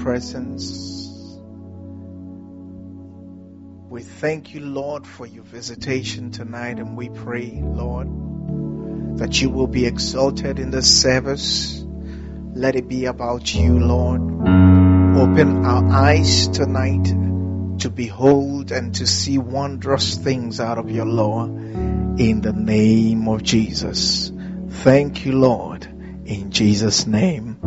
presence. We thank you, Lord, for your visitation tonight, and we pray, Lord, that you will be exalted in this service. Let it be about you, Lord. Open our eyes tonight to behold and to see wondrous things out of your law in the name of Jesus. Thank you, Lord. In Jesus' name,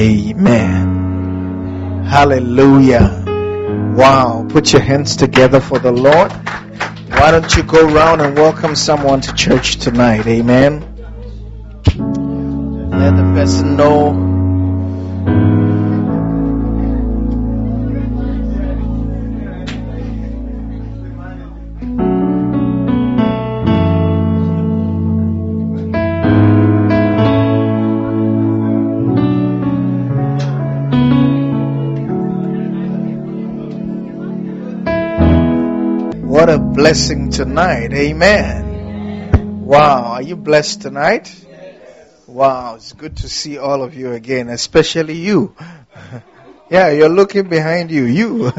amen. Hallelujah. Wow. Put your hands together for the Lord. Why don't you go around and welcome someone to church tonight? Amen. Let the person know. What a blessing tonight. Amen. Wow. Are you blessed tonight? Wow. It's good to see all of you again, especially you. Yeah, you're looking behind you. You.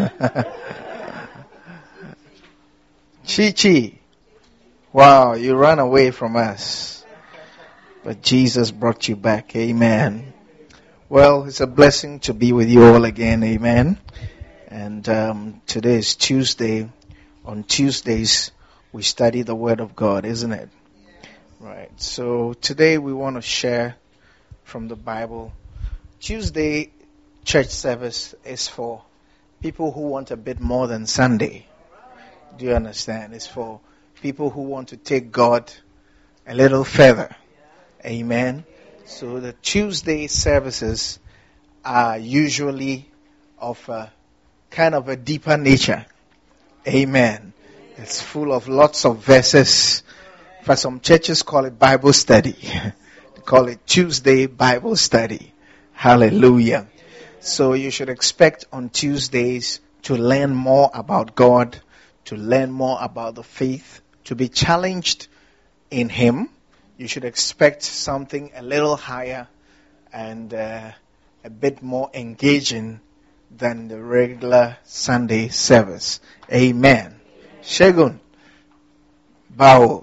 Chi. Wow. You ran away from us, but Jesus brought you back. Amen. Well, it's a blessing to be with you all again. Amen. And today is Tuesday. On Tuesdays, we study the Word of God, isn't it? Right. So today we want to share from the Bible. Tuesday church service is for people who want a bit more than Sunday. Do you understand? It's for people who want to take God a little further. Amen. So the Tuesday services are usually of a kind of a deeper nature. Amen. It's full of lots of verses. For some churches call it Bible study. They call it Tuesday Bible study. Hallelujah. So you should expect on Tuesdays to learn more about God, to learn more about the faith, to be challenged in Him. You should expect something a little higher and a bit more engaging than the regular Sunday service. Amen. Shegun. Bao.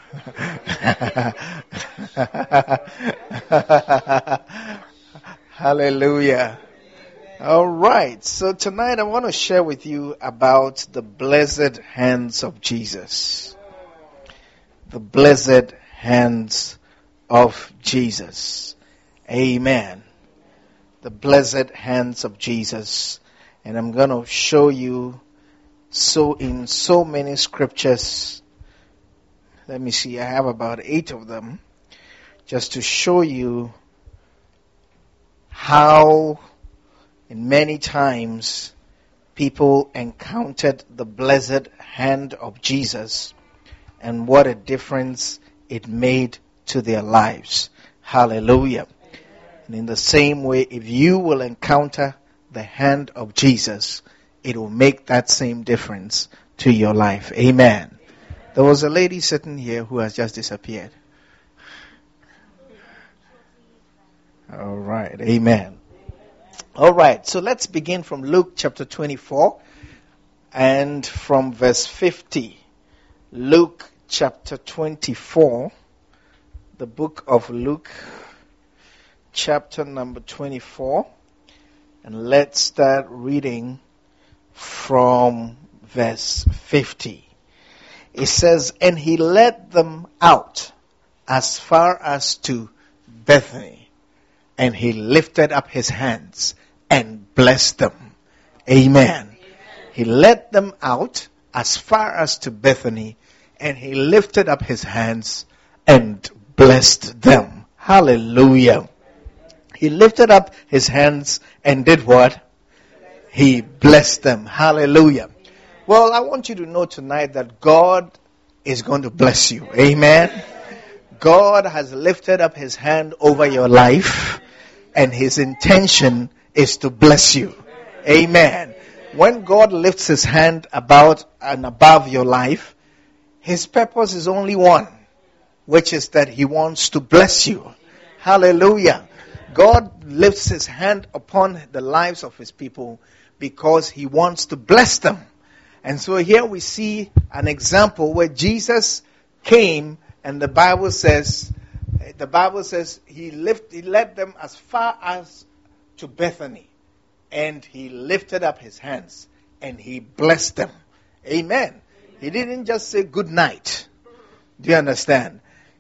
Hallelujah. All right. So tonight I want to share with you about the blessed hands of Jesus. The blessed hands of Jesus. Amen. The blessed hands of Jesus. And I'm going to show you in so many scriptures. Let me see, I have about 8 of them. Just to show you how in many times people encountered the blessed hand of Jesus and what a difference it made to their lives. Hallelujah. And in the same way, if you will encounter the hand of Jesus, it will make that same difference to your life. Amen. There was a lady sitting here who has just disappeared. All right. Amen. All right. So let's begin from Luke chapter 24 and from verse 50. Luke chapter 24, the book of Luke, chapter number 24, and let's start reading from verse 50. It says, "And he led them out as far as to Bethany, and he lifted up his hands and blessed them." Amen. He led them out as far as to Bethany, and he lifted up his hands and blessed them. Hallelujah. He lifted up his hands and did what? He blessed them. Hallelujah. Well, I want you to know tonight that God is going to bless you. Amen. God has lifted up his hand over your life, and his intention is to bless you. Amen. When God lifts his hand about and above your life, his purpose is only one, which is that he wants to bless you. Hallelujah. God lifts his hand upon the lives of his people because he wants to bless them. And so here we see an example where Jesus came, and the Bible says he led them as far as to Bethany, and he lifted up his hands and he blessed them. Amen. He didn't just say good night. Do you understand?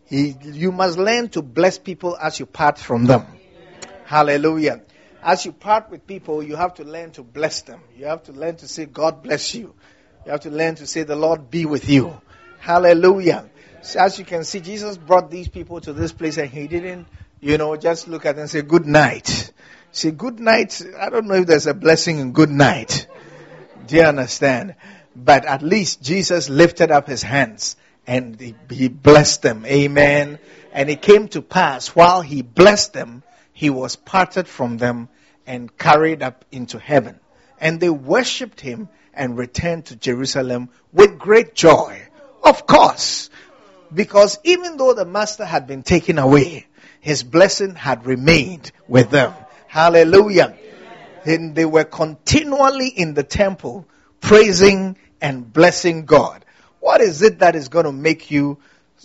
You must learn to bless people as you part from them. Hallelujah. As you part with people, you have to learn to bless them. You have to learn to say, God bless you. You have to learn to say, the Lord be with you. Hallelujah. So as you can see, Jesus brought these people to this place and he didn't, just look at them and say, good night. Say, good night. I don't know if there's a blessing in good night. Do you understand? But at least Jesus lifted up his hands and he blessed them. Amen. And it came to pass while he blessed them, he was parted from them and carried up into heaven. And they worshipped him and returned to Jerusalem with great joy. Of course, because even though the master had been taken away, his blessing had remained with them. Hallelujah. And they were continually in the temple praising and blessing God. What is it that is going to make you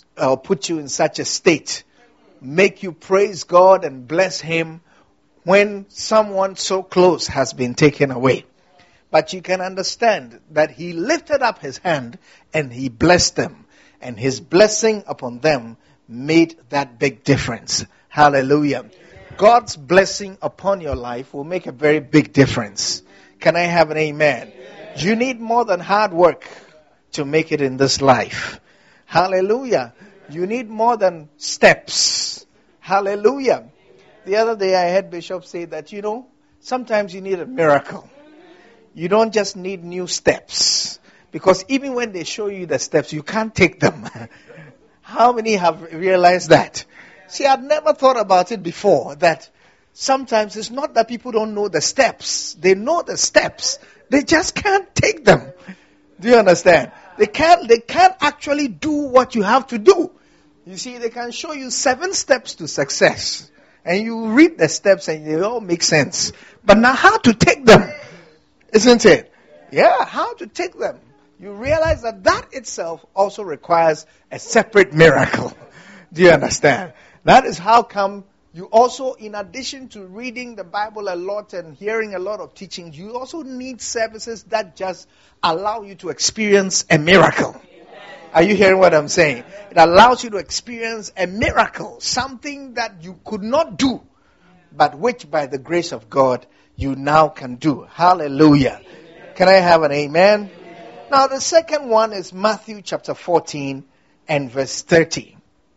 put you in such a state? Make you praise God and bless him when someone so close has been taken away. But you can understand that he lifted up his hand and he blessed them. And his blessing upon them made that big difference. Hallelujah. God's blessing upon your life will make a very big difference. Can I have an amen? You need more than hard work to make it in this life. Hallelujah. You need more than steps. Hallelujah. The other day I heard Bishop say that, sometimes you need a miracle. You don't just need new steps. Because even when they show you the steps, you can't take them. How many have realized that? See, I'd never thought about it before, that sometimes it's not that people don't know the steps. They know the steps. They just can't take them. Do you understand? They can't actually do what you have to do. You see, they can show you 7 steps to success. And you read the steps and they all make sense. But now how to take them? Isn't it? Yeah, how to take them. You realize that itself also requires a separate miracle. Do you understand? That is how come you also, in addition to reading the Bible a lot and hearing a lot of teachings, you also need services that just allow you to experience a miracle. Are you hearing what I'm saying? It allows you to experience a miracle, something that you could not do, but which by the grace of God you now can do. Hallelujah. Can I have an amen? Now the second one is Matthew chapter 14 and verse 30.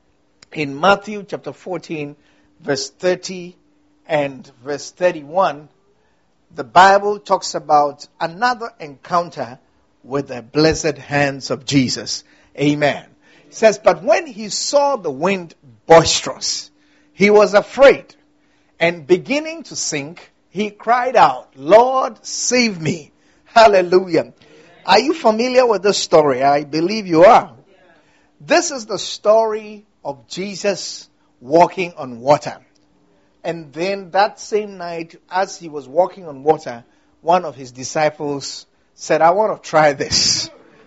In Matthew chapter 14, verse 30 and verse 31, the Bible talks about another encounter with the blessed hands of Jesus. Amen. It says, but when he saw the wind boisterous, he was afraid, and beginning to sink, he cried out, Lord, save me. Hallelujah. Are you familiar with this story? I believe you are. This is the story of Jesus walking on water. And then that same night, as he was walking on water, one of his disciples said, I want to try this.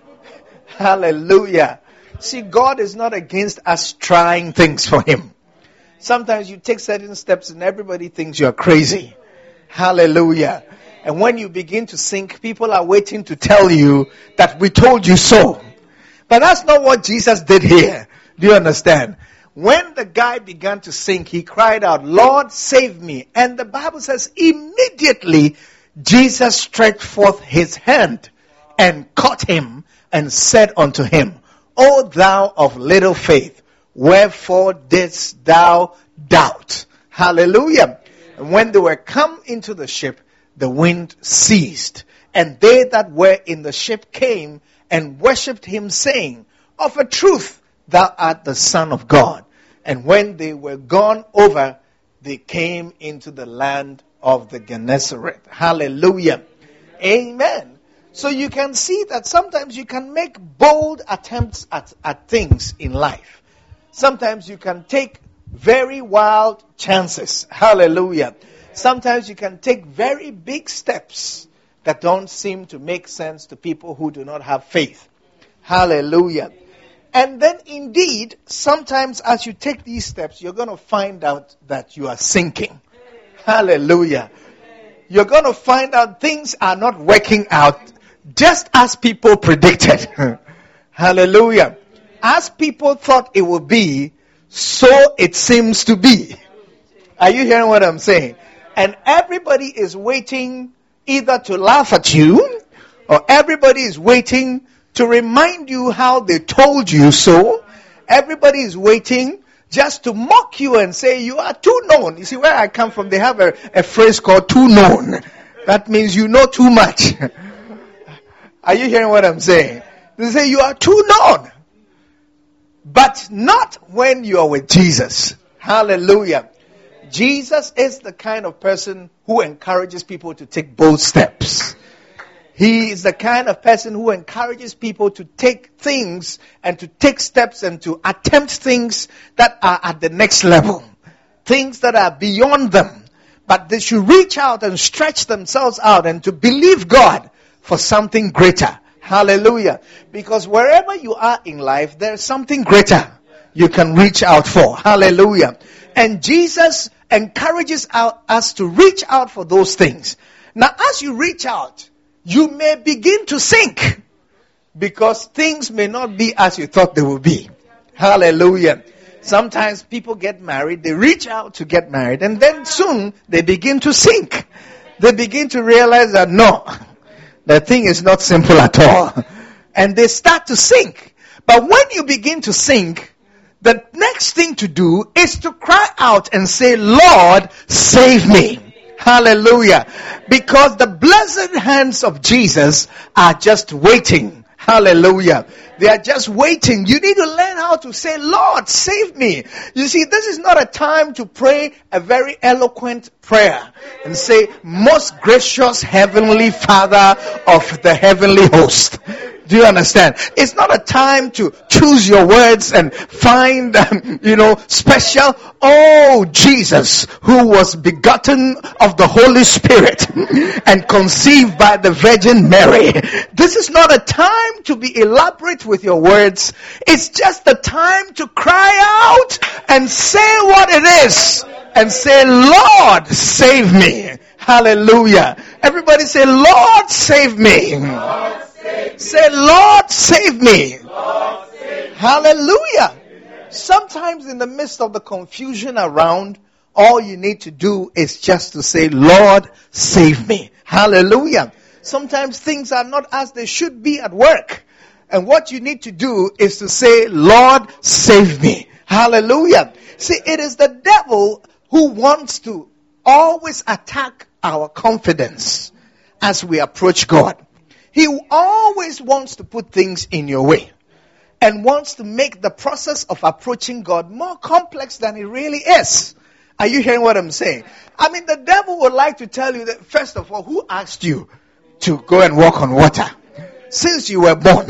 Hallelujah. See, God is not against us trying things for him. Sometimes you take certain steps and everybody thinks you're crazy. Hallelujah. And when you begin to sink, people are waiting to tell you that we told you so. But that's not what Jesus did here. Do you understand? When the guy began to sink, he cried out, Lord, save me. And the Bible says, immediately Jesus stretched forth his hand and caught him and said unto him, O thou of little faith, wherefore didst thou doubt? Hallelujah. And when they were come into the ship, the wind ceased. And they that were in the ship came and worshipped him, saying, Of a truth, thou art the Son of God. And when they were gone over, they came into the land of the Gennesaret. Hallelujah. Amen. So you can see that sometimes you can make bold attempts at things in life. Sometimes you can take very wild chances. Hallelujah. Sometimes you can take very big steps that don't seem to make sense to people who do not have faith. Hallelujah. And then indeed, sometimes as you take these steps, you're going to find out that you are sinking. Hallelujah. You're going to find out things are not working out just as people predicted. Hallelujah. As people thought it would be, so it seems to be. Are you hearing what I'm saying? And everybody is waiting either to laugh at you, or everybody is waiting to remind you how they told you so. Everybody is waiting just to mock you and say you are too known. You see, where I come from, they have a phrase called too known. That means you know too much. Are you hearing what I'm saying? They say you are too known. But not when you are with Jesus. Hallelujah. Jesus is the kind of person who encourages people to take bold steps. He is the kind of person who encourages people to take things and to take steps and to attempt things that are at the next level. Things that are beyond them. But they should reach out and stretch themselves out and to believe God for something greater. Hallelujah. Because wherever you are in life, there's something greater you can reach out for. Hallelujah. And Jesus encourages us to reach out for those things. Now, as you reach out, you may begin to sink because things may not be as you thought they would be. Hallelujah. Sometimes people get married, they reach out to get married, and then soon they begin to sink. They begin to realize that no, the thing is not simple at all. And they start to sink. But when you begin to sink, the next thing to do is to cry out and say, Lord, save me. Hallelujah. Because the blessed hands of Jesus are just waiting. Hallelujah. They are just waiting. You need to learn how to say, Lord, save me. You see, this is not a time to pray a very eloquent prayer and say, most gracious heavenly Father of the heavenly host. Do you understand? It's not a time to choose your words and find, special. Oh, Jesus, who was begotten of the Holy Spirit and conceived by the Virgin Mary. This is not a time to be elaborate with your words. It's just the time to cry out and say what it is. And say, Lord, save me. Hallelujah. Everybody say, Lord, save me. Lord, save me. Say, Lord, save me. Lord, save me. Hallelujah. Amen. Sometimes in the midst of the confusion around, all you need to do is just to say, Lord, save me. Hallelujah. Sometimes things are not as they should be at work. And what you need to do is to say, Lord, save me. Hallelujah. See, it is the devil who wants to always attack our confidence as we approach God. He always wants to put things in your way and wants to make the process of approaching God more complex than it really is. Are you hearing what I'm saying? I mean, the devil would like to tell you that, first of all, who asked you to go and walk on water? Since you were born,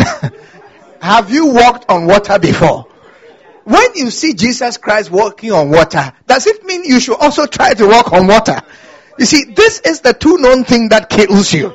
have you walked on water before? When you see Jesus Christ walking on water, does it mean you should also try to walk on water? You see, this is the too known thing that kills you.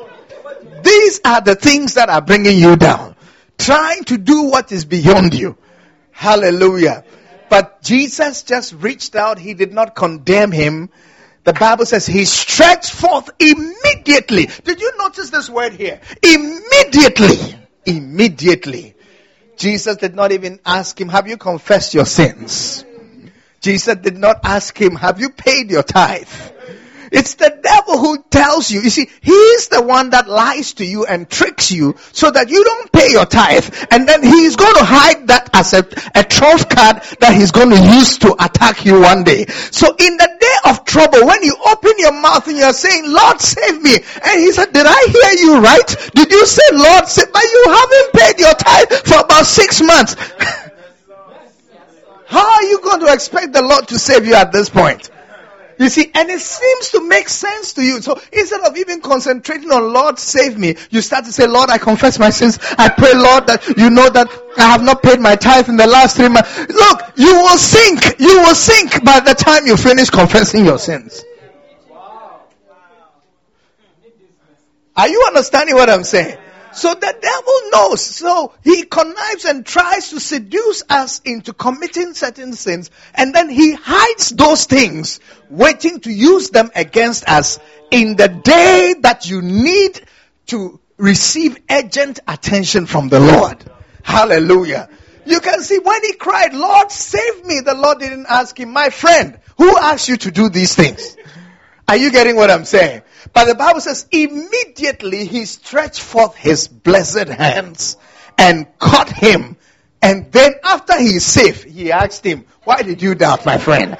These are the things that are bringing you down. Trying to do what is beyond you. Hallelujah. But Jesus just reached out. He did not condemn him. The Bible says he stretched forth immediately. Did you notice this word here? Immediately. Immediately. Jesus did not even ask him, have you confessed your sins? Jesus did not ask him, have you paid your tithe? It's the devil who tells you. You see, he's the one that lies to you and tricks you so that you don't pay your tithe. And then he's going to hide that as a trump card that he's going to use to attack you one day. So in the day of trouble, when you open your mouth and you're saying, Lord, save me. And he said, did I hear you right? Did you say, Lord, save me? But you haven't paid your tithe for about 6 months. How are you going to expect the Lord to save you at this point? You see, and it seems to make sense to you. So instead of even concentrating on Lord save me, you start to say, Lord, I confess my sins. I pray, Lord, that you know that I have not paid my tithe in the last 3 months. Look, you will sink. You will sink by the time you finish confessing your sins. Are you understanding what I'm saying? So the devil knows. So he connives and tries to seduce us into committing certain sins. And then he hides those things, waiting to use them against us in the day that you need to receive urgent attention from the Lord. Hallelujah. You can see when he cried, Lord, save me. The Lord didn't ask him, my friend, who asked you to do these things? Are you getting what I'm saying? But the Bible says, immediately he stretched forth his blessed hands and caught him. And then after he's safe, he asked him, why did you doubt, my friend?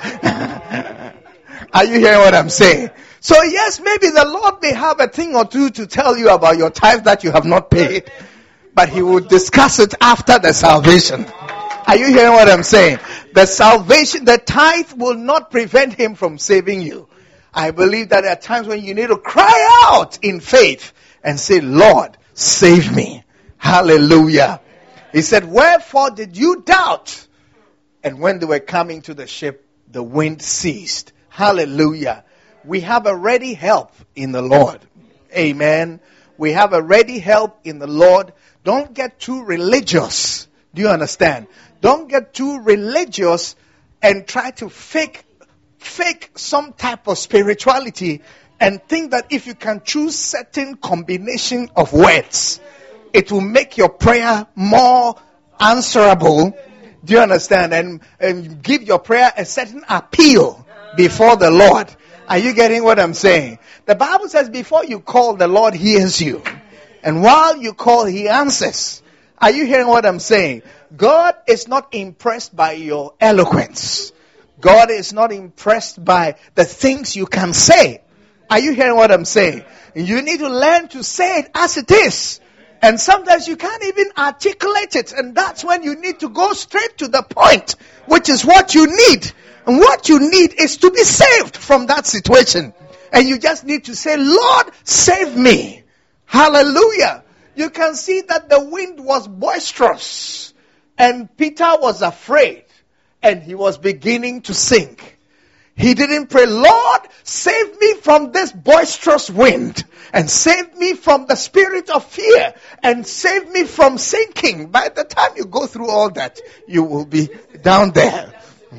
Are you hearing what I'm saying? So yes, maybe the Lord may have a thing or two to tell you about your tithe that you have not paid. But he will discuss it after the salvation. Are you hearing what I'm saying? The salvation, the tithe will not prevent him from saving you. I believe that there are times when you need to cry out in faith and say, Lord, save me. Hallelujah. He said, wherefore did you doubt? And when they were coming to the ship, the wind ceased. Hallelujah. We have a ready help in the Lord. Amen. We have a ready help in the Lord. Don't get too religious. Do you understand? Don't get too religious and try to fake some type of spirituality and think that if you can choose certain combination of words, it will make your prayer more answerable. Do you understand? And give your prayer a certain appeal before the Lord. Are you getting what I'm saying? The Bible says before you call, the Lord hears you. And while you call, he answers. Are you hearing what I'm saying? God is not impressed by your eloquence. God is not impressed by the things you can say. Are you hearing what I'm saying? You need to learn to say it as it is. And sometimes you can't even articulate it. And that's when you need to go straight to the point, which is what you need. And what you need is to be saved from that situation. And you just need to say, Lord, save me. Hallelujah. You can see that the wind was boisterous. And Peter was afraid. And he was beginning to sink. He didn't pray, Lord, save me from this boisterous wind. And save me from the spirit of fear. And save me from sinking. By the time you go through all that, you will be down there.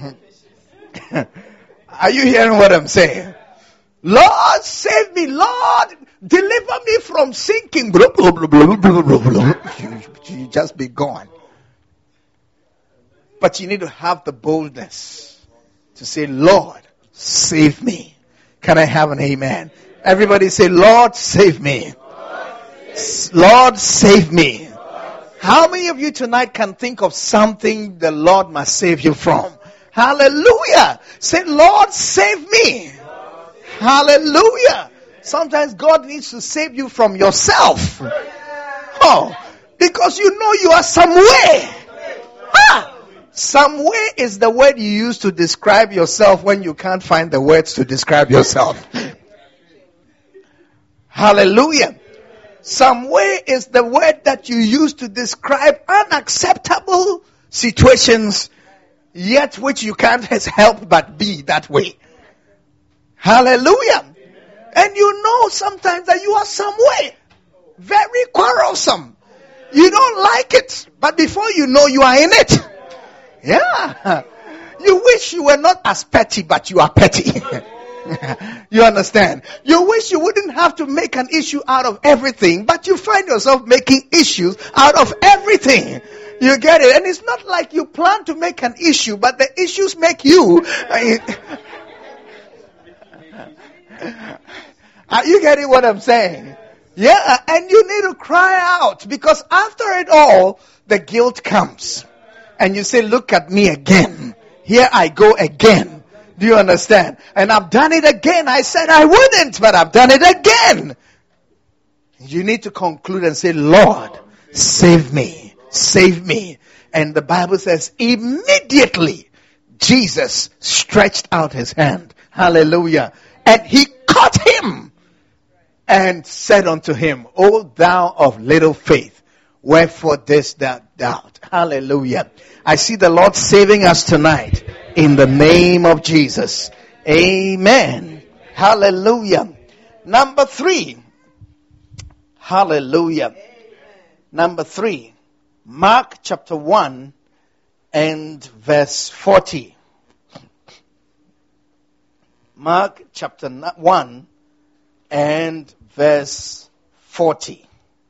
Are you hearing what I'm saying? Lord, save me. Lord, deliver me from sinking. Blah, blah, blah, blah, blah, blah, blah. You just be gone. But you need to have the boldness to say, Lord, save me. Can I have an amen? Everybody say, Lord, save me. Lord, save me. How many of you tonight can think of something the Lord must save you from? Hallelujah. Say, Lord, save me. Hallelujah. Sometimes God needs to save you from yourself. Oh, because you know you are somewhere. Somewhere is the word you use to describe yourself when you can't find the words to describe yourself. Hallelujah. Somewhere is the word that you use to describe unacceptable situations, yet which you can't help but be that way. Hallelujah. And you know sometimes that you are somewhere very quarrelsome. You don't like it, but before you know, you are in it. Yeah. You wish you were not as petty, but you are petty. You understand? You wish you wouldn't have to make an issue out of everything, but you find yourself making issues out of everything. You get it? And it's not like you plan to make an issue, but the issues make you. Are you getting what I'm saying? Yeah, and you need to cry out, because after it all, the guilt comes. And you say, look at me again. Here I go again. Do you understand? And I've done it again. I said I wouldn't, but I've done it again. You need to conclude and say, Lord, save me. Save me. And the Bible says, immediately Jesus stretched out his hand Hallelujah. And he caught him and said unto him, O thou of little faith, wherefore didst thou doubt? Hallelujah. I see the Lord saving us tonight in the name of Jesus. Amen. Hallelujah. Number 3. Hallelujah. Number 3. Mark chapter 1 and verse 40. Mark chapter 1 and verse 40.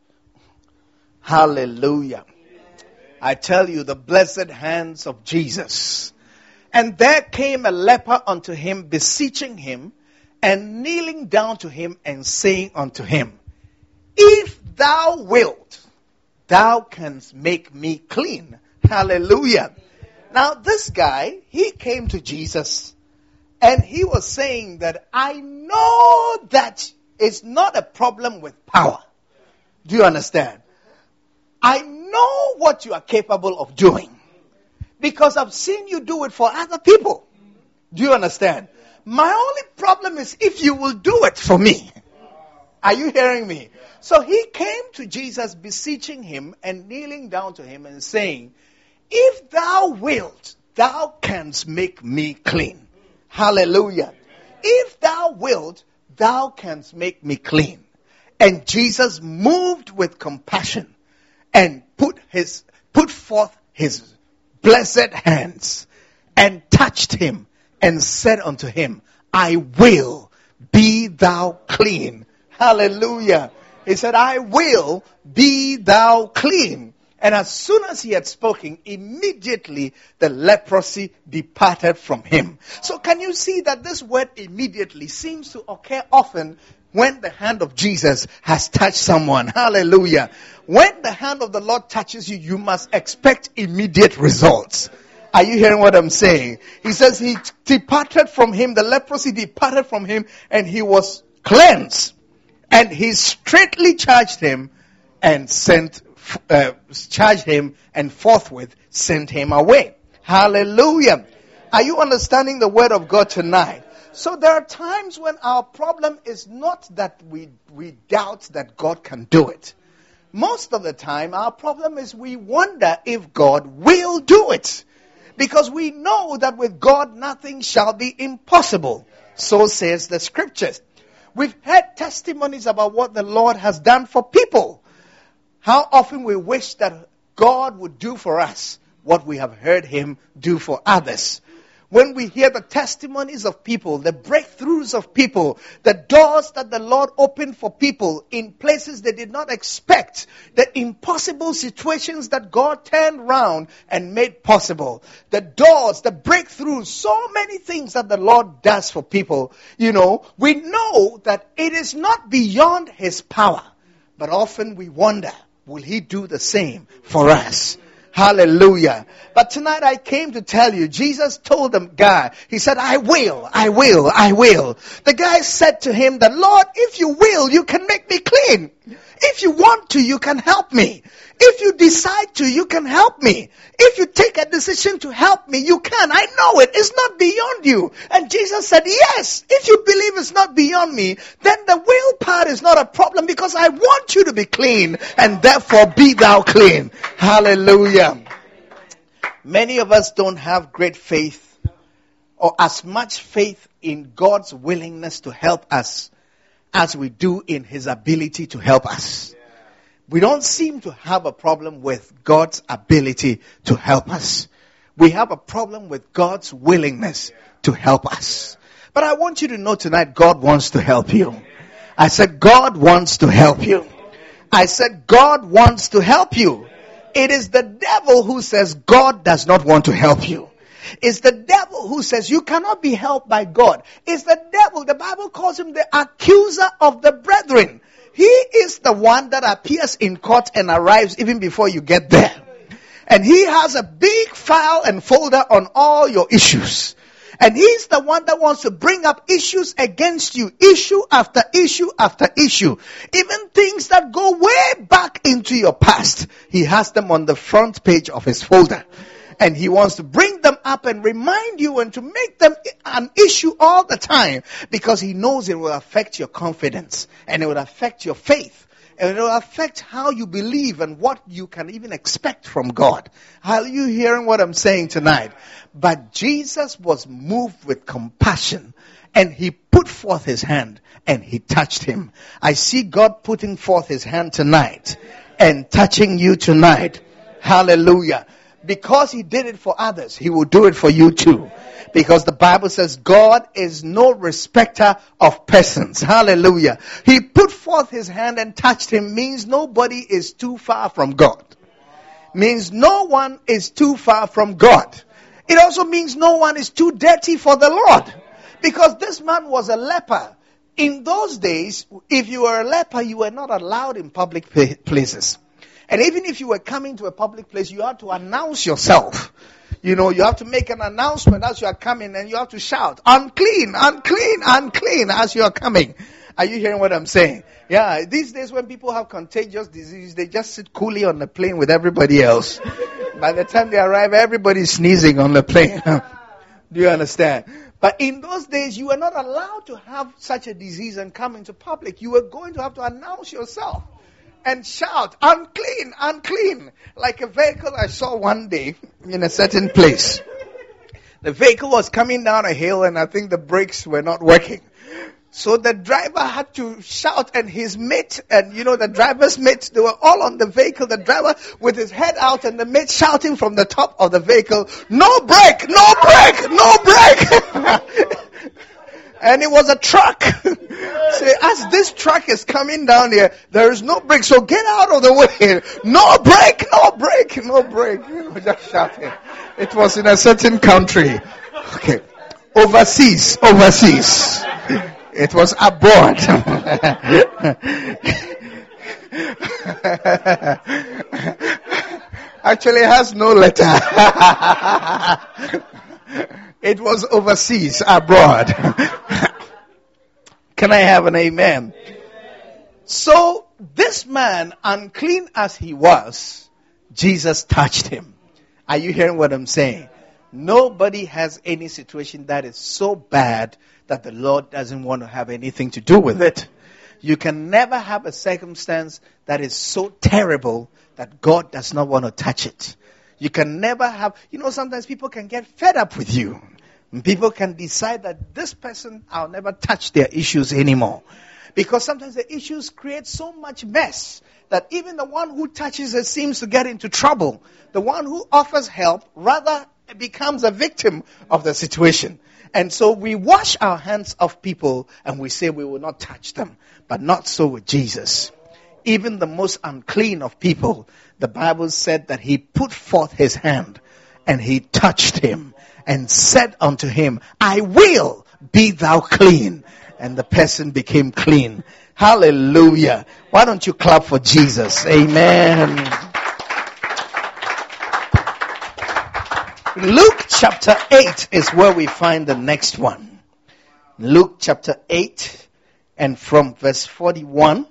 Hallelujah. I tell you, the blessed hands of Jesus. And there came a leper unto him, beseeching him, and kneeling down to him, and saying unto him, If thou wilt, thou canst make me clean. Hallelujah. Now this guy, he came to Jesus, and he was saying that I know that it's not a problem with power. Do you understand? I know what you are capable of doing, because I've seen you do it for other people. Do you understand? My only problem is if you will do it for me. Are you hearing me? So he came to Jesus, beseeching him and kneeling down to him and saying, If thou wilt, thou canst make me clean. Hallelujah. If thou wilt, thou canst make me clean. And Jesus, moved with compassion, and put forth his blessed hands and touched him and said unto him, I will, be thou clean. Hallelujah. He said, I will, be thou clean. And as soon as he had spoken, immediately the leprosy departed from him. So can you see that this word immediately seems to occur often when the hand of Jesus has touched someone? Hallelujah. When the hand of the Lord touches you, you must expect immediate results. Are you hearing what I'm saying? He says he departed from him, the leprosy departed from him, and he was cleansed. And he straightly charged him and forthwith sent him away. Hallelujah. Are you understanding the word of God tonight? So there are times when our problem is not that we doubt that God can do it. Most of the time, our problem is we wonder if God will do it. Because we know that with God nothing shall be impossible. So says the scriptures. We've heard testimonies about what the Lord has done for people. How often we wish that God would do for us what we have heard him do for others. When we hear the testimonies of people, the breakthroughs of people, the doors that the Lord opened for people in places they did not expect, the impossible situations that God turned around and made possible, the doors, the breakthroughs, so many things that the Lord does for people, we know that it is not beyond his power. But often we wonder, will he do the same for us? Hallelujah. But tonight I came to tell you, Jesus told the guy, he said, I will. The guy said to him, that Lord, if you will, you can make me clean. If you want to, you can help me. If you decide to, you can help me. If you take a decision to help me, you can. I know it. It's not beyond you. And Jesus said, yes, if you believe it's not beyond me, then the will part is not a problem, because I want you to be clean, and therefore be thou clean. Hallelujah. Many of us don't have great faith or as much faith in God's willingness to help us as we do in his ability to help us. We don't seem to have a problem with God's ability to help us. We have a problem with God's willingness to help us. But I want you to know tonight, God wants to help you. I said, God wants to help you. I said, God wants to help you. It is the devil who says God does not want to help you. It's the devil who says you cannot be helped by God. It's the devil. The Bible calls him the accuser of the brethren. He is the one that appears in court and arrives even before you get there. And he has a big file and folder on all your issues. And he's the one that wants to bring up issues against you, issue after issue after issue. Even things that go way back into your past. He has them on the front page of his folder. And he wants to bring them up and remind you and to make them an issue all the time, because he knows it will affect your confidence and it will affect your faith. And it will affect how you believe and what you can even expect from God. Are you hearing what I'm saying tonight? But Jesus was moved with compassion, and he put forth his hand and he touched him. I see God putting forth his hand tonight and touching you tonight. Hallelujah. Because he did it for others, he will do it for you too. Because the Bible says God is no respecter of persons. Hallelujah. He put forth his hand and touched him means nobody is too far from God. Means no one is too far from God. It also means no one is too dirty for the Lord. Because this man was a leper. In those days, if you were a leper, you were not allowed in public places. And even if you were coming to a public place, you had to announce yourself. You have to make an announcement as you are coming, and you have to shout, unclean, unclean, unclean, as you are coming. Are you hearing what I'm saying? Yeah, these days when people have contagious disease, they just sit coolly on the plane with everybody else. By the time they arrive, everybody's sneezing on the plane. Do you understand? But in those days, you were not allowed to have such a disease and come into public. You were going to have to announce yourself and shout, unclean, unclean. Like a vehicle I saw one day in a certain place. The vehicle was coming down a hill, and I think the brakes were not working. So the driver had to shout, and his mate, and the driver's mate, they were all on the vehicle. The driver with his head out, and the mate shouting from the top of the vehicle, no brake, no brake, no brake. And it was a truck. Say, as this truck is coming down here, there is no brake, so get out of the way. No brake, no brake, no brake. Just shouting. It was in a certain country. Okay. Overseas. It was abroad. Actually, it has no letter. It was overseas, abroad. Can I have an amen? So, this man, unclean as he was, Jesus touched him. Are you hearing what I'm saying? Nobody has any situation that is so bad that the Lord doesn't want to have anything to do with it. You can never have a circumstance that is so terrible that God does not want to touch it. You can never have, sometimes people can get fed up with you. And people can decide that this person, I'll never touch their issues anymore. Because sometimes the issues create so much mess that even the one who touches it seems to get into trouble. The one who offers help rather becomes a victim of the situation. And so we wash our hands off people and we say we will not touch them. But not so with Jesus. Even the most unclean of people, the Bible said that he put forth his hand and he touched him and said unto him, I will be thou clean. And the person became clean. Hallelujah. Why don't you clap for Jesus? Amen. Luke chapter 8 is where we find the next one. Luke chapter 8 and from verse 41.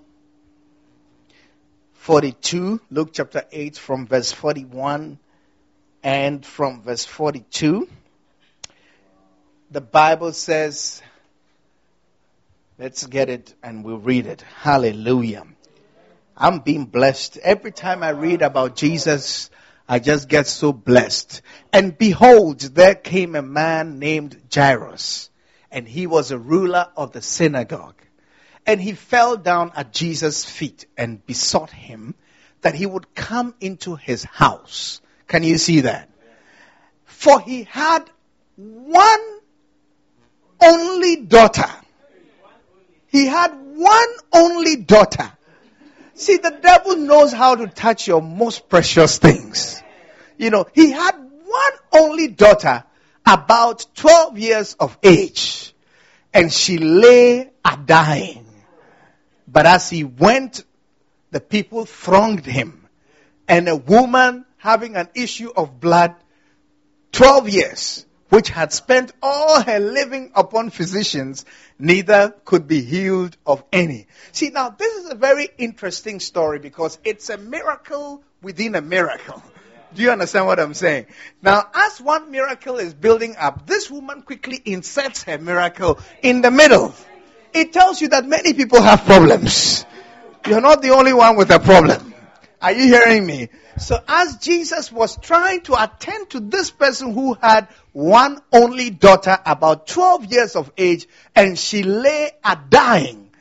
42, Luke chapter 8 from verse 41 and from verse 42. The Bible says, let's get it and we'll read it. Hallelujah. I'm being blessed. Every time I read about Jesus, I just get so blessed. And behold, there came a man named Jairus, and he was a ruler of the synagogue. And he fell down at Jesus' feet and besought him that he would come into his house. Can you see that? For he had one only daughter. He had one only daughter. See, the devil knows how to touch your most precious things. He had one only daughter, about 12 years of age, and she lay a-dying. But as he went, the people thronged him. And a woman having an issue of blood, 12 years, which had spent all her living upon physicians, neither could be healed of any. See, now this is a very interesting story because it's a miracle within a miracle. Do you understand what I'm saying? Now, as one miracle is building up, this woman quickly inserts her miracle in the middle. It tells you that many people have problems. You're not the only one with a problem. Are you hearing me? So as Jesus was trying to attend to this person who had one only daughter, about 12 years of age, and she lay dying,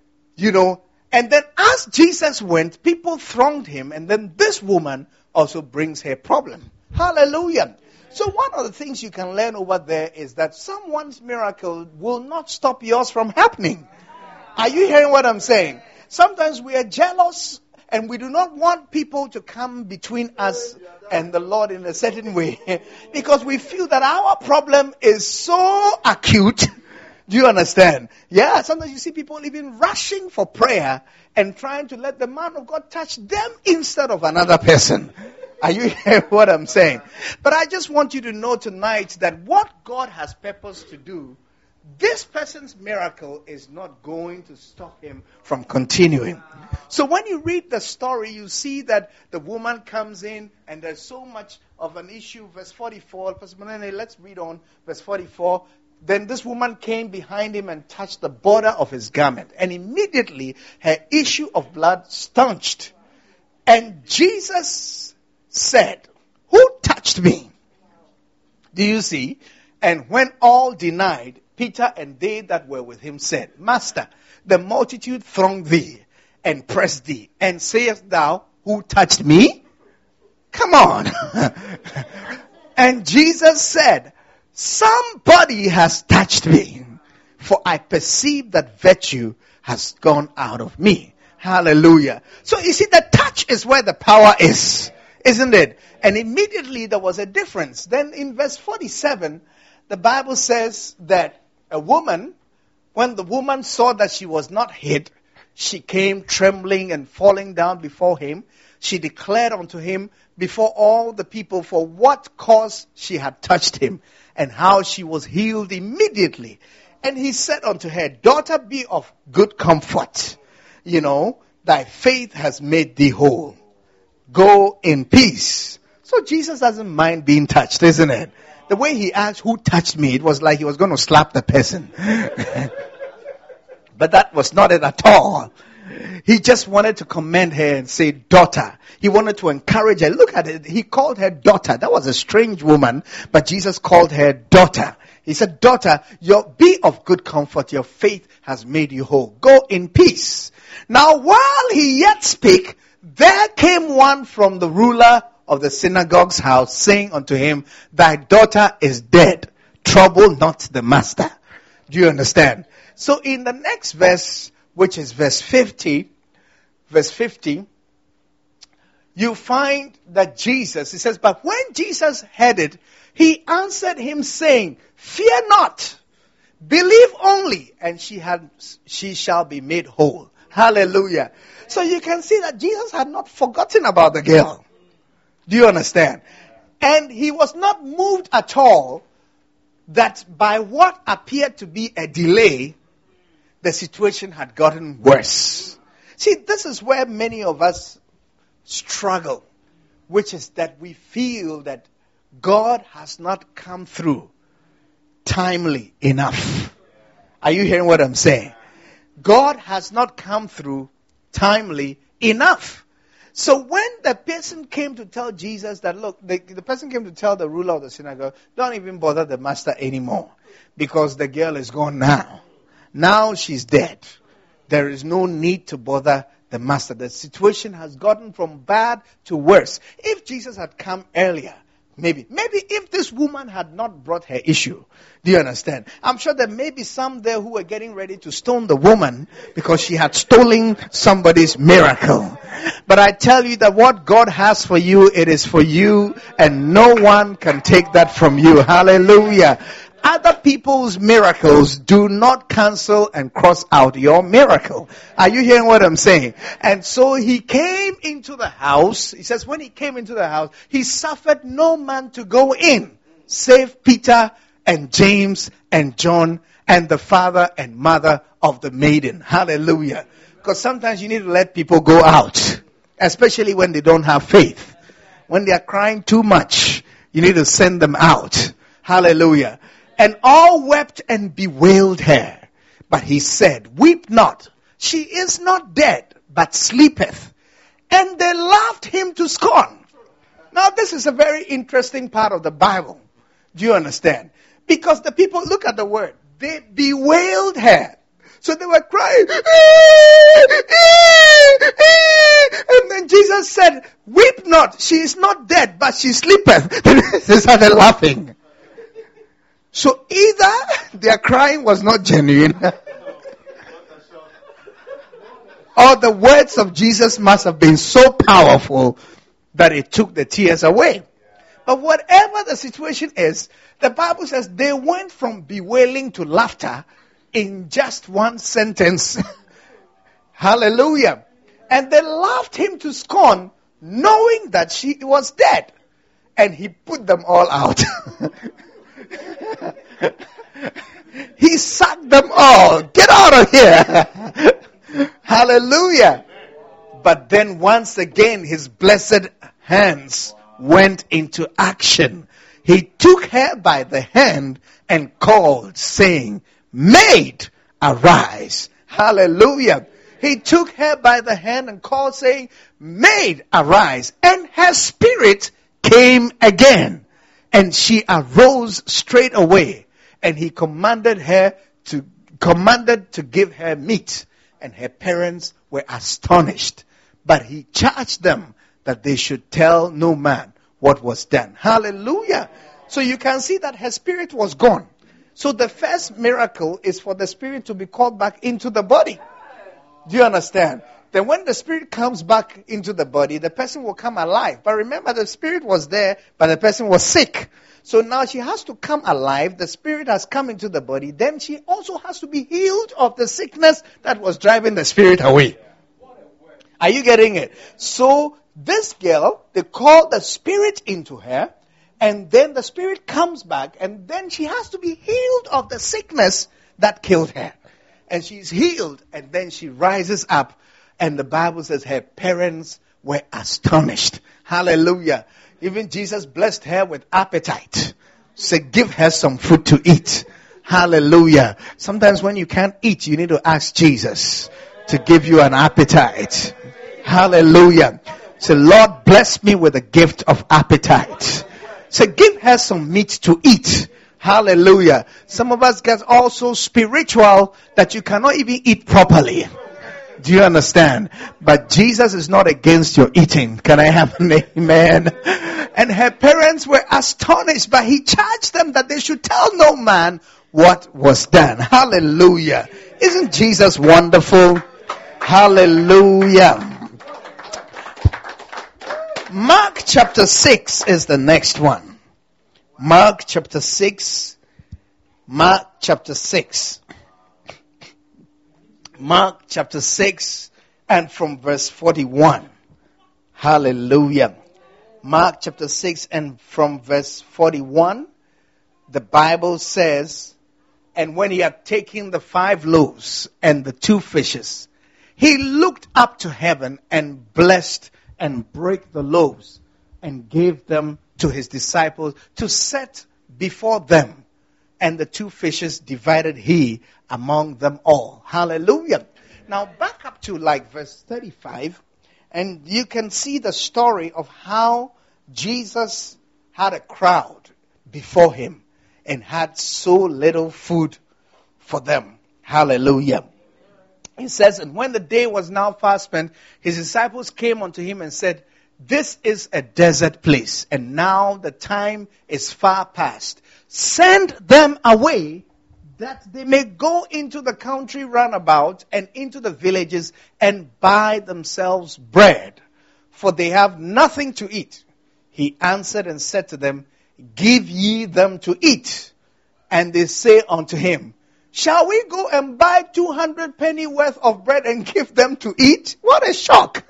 and then as Jesus went, people thronged him, and then this woman also brings her problem. Hallelujah. So one of the things you can learn over there is that someone's miracle will not stop yours from happening. Are you hearing what I'm saying? Sometimes we are jealous and we do not want people to come between us and the Lord in a certain way because we feel that our problem is so acute. Do you understand? Yeah, sometimes you see people even rushing for prayer and trying to let the man of God touch them instead of another person. Are you hearing what I'm saying? But I just want you to know tonight that what God has purposed to do, this person's miracle is not going to stop him from continuing. So when you read the story, you see that the woman comes in and there's so much of an issue. Verse 44, Pastor Manene, let's read on. Verse 44. Then this woman came behind him and touched the border of his garment. And immediately her issue of blood staunched. And Jesus said, "Who touched me?" Do you see? And when all denied, Peter and they that were with him said, "Master, the multitude thronged thee and pressed thee. And sayest thou, who touched me?" Come on. And Jesus said, "Somebody has touched me, for I perceive that virtue has gone out of me." Hallelujah. So you see, the touch is where the power is, isn't it? And immediately there was a difference. Then in verse 47, the Bible says that a woman, when the woman saw that she was not hid, she came trembling and falling down before him. She declared unto him before all the people for what cause she had touched him, and how she was healed immediately. And he said unto her, "Daughter, be of good comfort. Thy faith has made thee whole. Go in peace." So Jesus doesn't mind being touched, isn't it? The way he asked, "Who touched me?" it was like he was going to slap the person. But that was not it at all. He just wanted to commend her and say, "Daughter." He wanted to encourage her. Look at it. He called her daughter. That was a strange woman, but Jesus called her daughter. He said, "Daughter, be of good comfort. Your faith has made you whole. Go in peace." Now, while he yet spake, there came one from the ruler of the synagogue's house, saying unto him, "Thy daughter is dead. Trouble not the master." Do you understand? So in the next verse, which is verse 50, you find that Jesus, it says, "But when Jesus heard it, he answered him saying, Fear not, believe only, and she shall be made whole." Hallelujah. So you can see that Jesus had not forgotten about the girl. Do you understand? And he was not moved at all that by what appeared to be a delay, the situation had gotten worse. See, this is where many of us struggle, which is that we feel that God has not come through timely enough. Are you hearing what I'm saying? God has not come through timely enough. So when the person came to tell Jesus that, look, the person came to tell the ruler of the synagogue, "Don't even bother the master anymore, because the girl is gone now. Now she's dead. There is no need to bother the master. The situation has gotten from bad to worse." If Jesus had come earlier, maybe if this woman had not brought her issue, do you understand? I'm sure there may be some there who were getting ready to stone the woman because she had stolen somebody's miracle. But I tell you that what God has for you, it is for you, and no one can take that from you. Hallelujah. Other people's miracles do not cancel and cross out your miracle. Are you hearing what I'm saying? And so he came into the house. He says when he came into the house, he suffered no man to go in, save Peter and James and John and the father and mother of the maiden. Hallelujah. Because sometimes you need to let people go out, especially when they don't have faith. When they are crying too much, you need to send them out. Hallelujah. And all wept and bewailed her. But he said, weep not. She is not dead, but sleepeth. And they laughed him to scorn. Now this is a very interesting part of the Bible. Do you understand? Because the people, look at the word, they bewailed her. So they were crying. And then Jesus said, weep not, she is not dead, but she sleepeth. They started laughing. So either their crying was not genuine, or the words of Jesus must have been so powerful that it took the tears away. But whatever the situation is, the Bible says they went from bewailing to laughter in just one sentence. Hallelujah. And they laughed him to scorn, knowing that she was dead. And he put them all out. He sacked them all. Get out of here. Hallelujah. But then once again, his blessed hands went into action. He took her by the hand and called, saying, Maid, arise. Hallelujah. He took her by the hand and called, saying, Maid, arise. And her spirit came again. And she arose straight away. And he commanded to give her meat. And her parents were astonished. But he charged them that they should tell no man what was done. Hallelujah. So you can see that her spirit was gone. So the first miracle is for the spirit to be called back into the body. Do you understand? Then when the spirit comes back into the body, the person will come alive. But remember, the spirit was there, but the person was sick. So now she has to come alive. The spirit has come into the body. Then she also has to be healed of the sickness that was driving the spirit away. Are you getting it? So this girl, they call the spirit into her. And then the spirit comes back. And then she has to be healed of the sickness that killed her. And she's healed. And then she rises up. And the Bible says her parents were astonished. Hallelujah. Even Jesus blessed her with appetite. Said, give her some food to eat. Hallelujah. Sometimes when you can't eat, you need to ask Jesus to give you an appetite. Hallelujah. Say, Lord, bless me with a gift of appetite. Say, give her some meat to eat. Hallelujah. Some of us get also spiritual that you cannot even eat properly. Do you understand? But Jesus is not against your eating. Can I have an amen? And her parents were astonished, but he charged them that they should tell no man what was done. Hallelujah. Isn't Jesus wonderful? Hallelujah. Mark chapter 6 is the next one. Mark chapter 6. Mark chapter 6. Mark chapter 6 and from verse 41. Hallelujah. Mark chapter 6 and from verse 41. The Bible says, and when he had taken the 5 loaves and the 2 fishes, he looked up to heaven and blessed and brake the loaves and gave them to his disciples to set before them. And the 2 fishes divided he among them all. Hallelujah. Now back up to like verse 35. And you can see the story of how Jesus had a crowd before him and had so little food for them. Hallelujah. He says, and when the day was now fast spent, his disciples came unto him and said, this is a desert place, and now the time is far past. Send them away that they may go into the country round about and into the villages and buy themselves bread, for they have nothing to eat. He answered and said to them, give ye them to eat. And they say unto him, shall we go and buy 200 penny worth of bread and give them to eat? What a shock.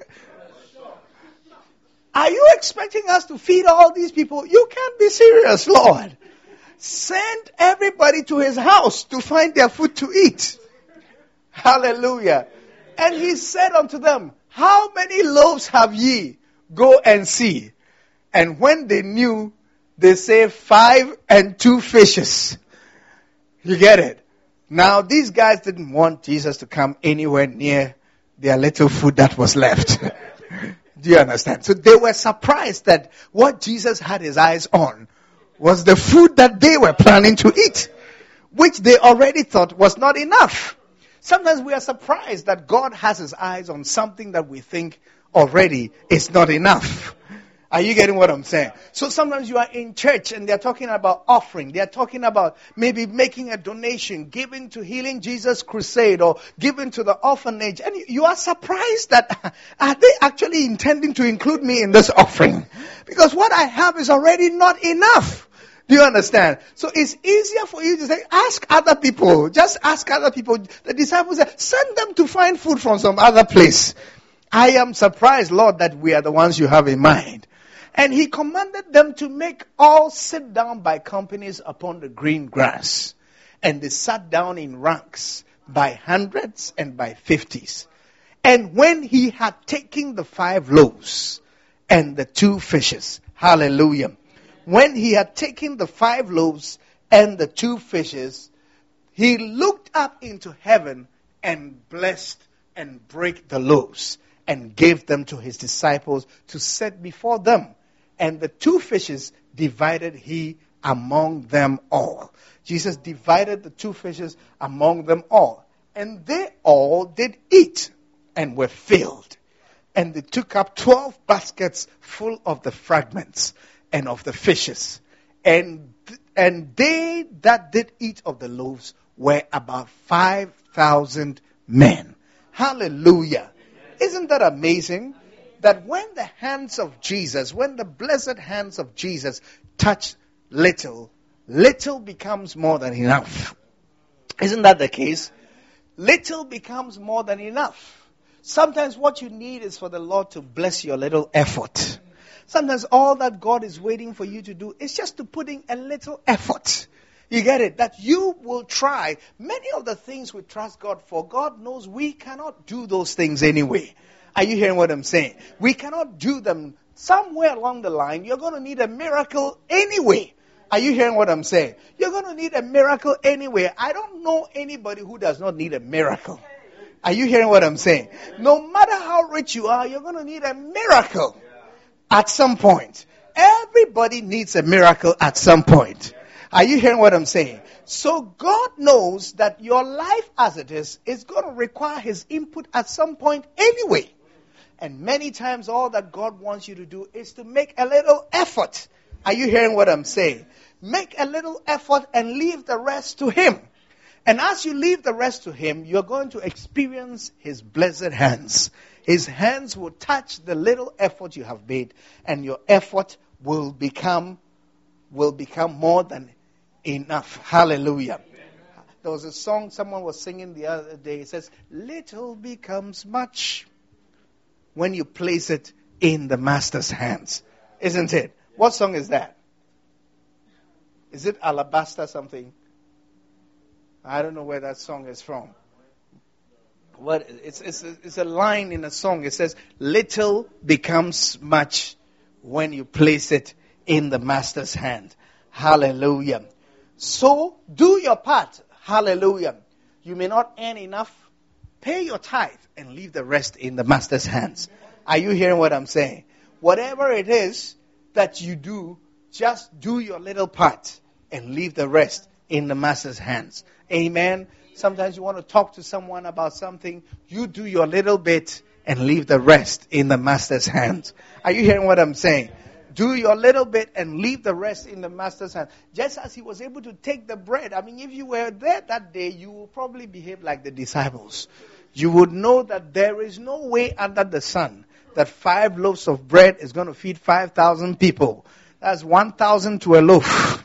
Are you expecting us to feed all these people? You can't be serious, Lord. Send everybody to his house to find their food to eat. Hallelujah. And he said unto them, how many loaves have ye? Go and see. And when they knew, they say 5 and 2 fishes. You get it? Now, these guys didn't want Jesus to come anywhere near their little food that was left. Do you understand? So they were surprised that what Jesus had his eyes on was the food that they were planning to eat, which they already thought was not enough. Sometimes we are surprised that God has his eyes on something that we think already is not enough. Are you getting what I'm saying? So sometimes you are in church and they're talking about offering. They're talking about maybe making a donation, giving to Healing Jesus Crusade or giving to the orphanage. And you are surprised that are they actually intending to include me in this offering? Because what I have is already not enough. Do you understand? So it's easier for you to say, ask other people. Just ask other people. The disciples said, send them to find food from some other place. I am surprised, Lord, that we are the ones you have in mind. And he commanded them to make all sit down by companies upon the green grass. And they sat down in ranks by hundreds and by 50s. And when he had taken the 5 loaves and the 2 fishes, hallelujah. When he had taken the 5 loaves and the 2 fishes, he looked up into heaven and blessed and brake the loaves and gave them to his disciples to set before them. And the 2 fishes divided he among them all. Jesus divided the 2 fishes among them all. And they all did eat and were filled. And they took up 12 baskets full of the fragments and of the fishes. And they that did eat of the loaves were about 5,000 men. Hallelujah. Isn't that amazing? That when the hands of Jesus, when the blessed hands of Jesus touch little, little becomes more than enough. Isn't that the case? Little becomes more than enough. Sometimes what you need is for the Lord to bless your little effort. Sometimes all that God is waiting for you to do is just to put in a little effort. You get it? That you will try. Many of the things we trust God for, God knows we cannot do those things anyway. Are you hearing what I'm saying? We cannot do them. Somewhere along the line, you're going to need a miracle anyway. Are you hearing what I'm saying? You're going to need a miracle anyway. I don't know anybody who does not need a miracle. Are you hearing what I'm saying? No matter how rich you are, you're going to need a miracle at some point. Everybody needs a miracle at some point. Are you hearing what I'm saying? So God knows that your life as it is going to require his input at some point anyway. And many times all that God wants you to do is to make a little effort. Are you hearing what I'm saying? Make a little effort and leave the rest to him. And as you leave the rest to him, you're going to experience his blessed hands. His hands will touch the little effort you have made, and your effort will become more than enough. Hallelujah. There was a song someone was singing the other day. It says, little becomes much when you place it in the master's hands. Isn't it? What song is that? Is it Alabaster something? I don't know where that song is from. What it's a line in a song. It says, little becomes much when you place it in the master's hand. Hallelujah. So do your part. Hallelujah. You may not earn enough. Pay your tithe and leave the rest in the master's hands. Are you hearing what I'm saying? Whatever it is that you do, just do your little part and leave the rest in the master's hands. Amen. Sometimes you want to talk to someone about something. You do your little bit and leave the rest in the master's hands. Are you hearing what I'm saying? Do your little bit and leave the rest in the master's hand. Just as he was able to take the bread. I mean, if you were there that day, you will probably behave like the disciples. You would know that there is no way under the sun that 5 loaves of bread is going to feed 5,000 people. That's 1,000 to a loaf.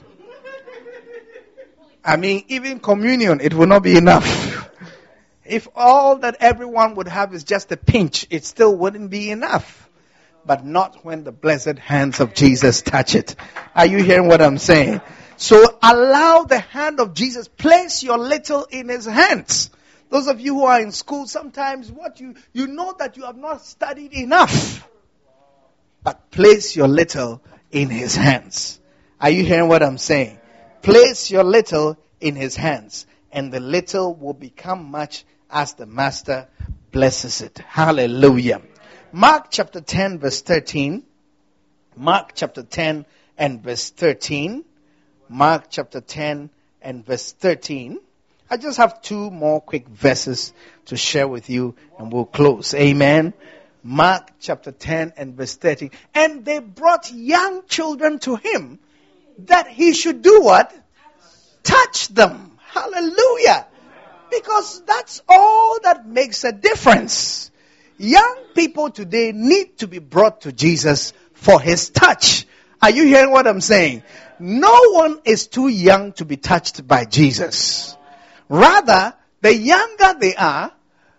I mean, even communion, it will not be enough. If all that everyone would have is just a pinch, it still wouldn't be enough. But not when the blessed hands of Jesus touch it. Are you hearing what I'm saying? So allow the hand of Jesus. Place your little in his hands. Those of you who are in school, sometimes you know that you have not studied enough. But place your little in his hands. Are you hearing what I'm saying? Place your little in his hands, and the little will become much as the master blesses it. Hallelujah. Mark chapter 10 verse 13. Mark chapter 10 and verse 13. Mark chapter 10 and verse 13. I just have two more quick verses to share with you and we'll close. Amen. Mark chapter 10 and verse 13. And they brought young children to him that he should do what? Touch them. Hallelujah. Because that's all that makes a difference. Young people today need to be brought to Jesus for his touch. Are you hearing what I'm saying? No one is too young to be touched by Jesus. Rather, the younger they are,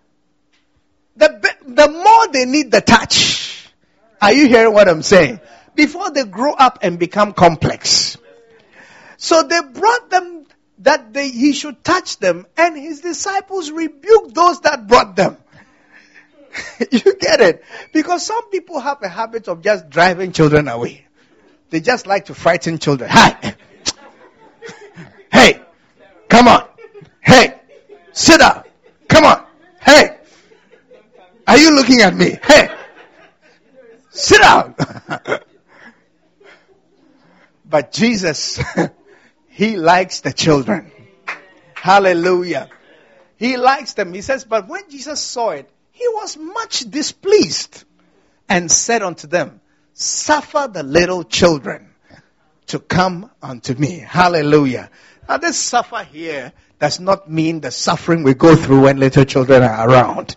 the more they need the touch. Are you hearing what I'm saying? Before they grow up and become complex. So they brought them that he should touch them, and his disciples rebuked those that brought them. You get it? Because some people have a habit of just driving children away. They just like to frighten children. Hi. Hey, come on. Hey, sit down. Come on. Hey, are you looking at me? Hey, sit down. But Jesus, he likes the children. Hallelujah. He likes them. He says, but when Jesus saw it, he was much displeased and said unto them, suffer the little children to come unto me. Hallelujah. Now this suffer here does not mean the suffering we go through when little children are around.